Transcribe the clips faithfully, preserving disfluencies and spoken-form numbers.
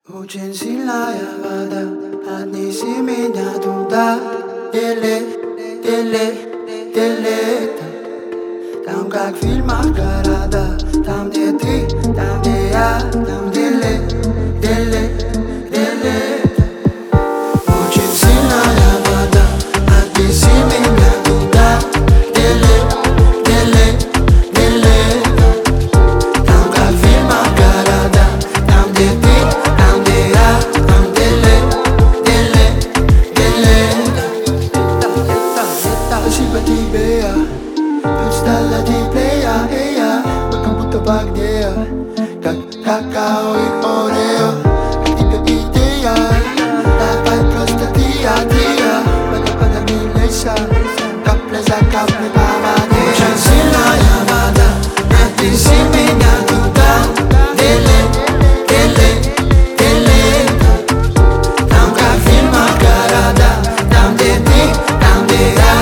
Очень сильная вода, отнеси меня туда, где лето, где лето, где лето. Там как в фильмах города, там где ты, там где я, там где лето, где лето, где лето. Очень сильная вода, отнеси меня туда, где лето, где лето, где лето. Там как в фильмах города, там где ты. Спасибо тебе, я представила тебе, я, и я. Мы как будто в огне, как какао и орео. Как тебе идея, давай просто ты, я, ты, я. Водопадом не лейся, капля за каплей по воде. Очень сильная вода, отнеси меня туда, где лето, где лето, где лето. Там как в фильмах города, там где ты, там где я.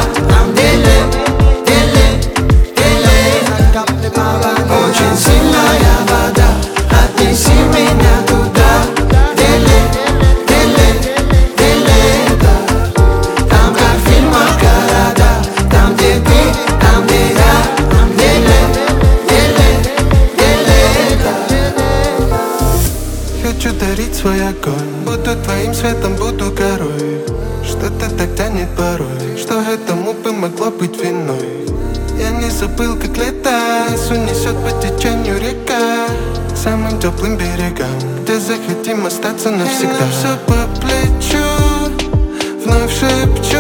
Очень сильная вода, отнеси меня туда, где лето, где лето, где лето. Там как в фильмах города, там где ты, там где я, там где лето, где лето, где лето. Хочу дарить свой огонь, буду твоим светом, буду горой. Что-то так тянет порой, что этому помогло быть виной. Я не забыл, как лето унесет по течению река к самым теплым берегам, где захотим остаться навсегда. Все по плечу, вновь шепчу.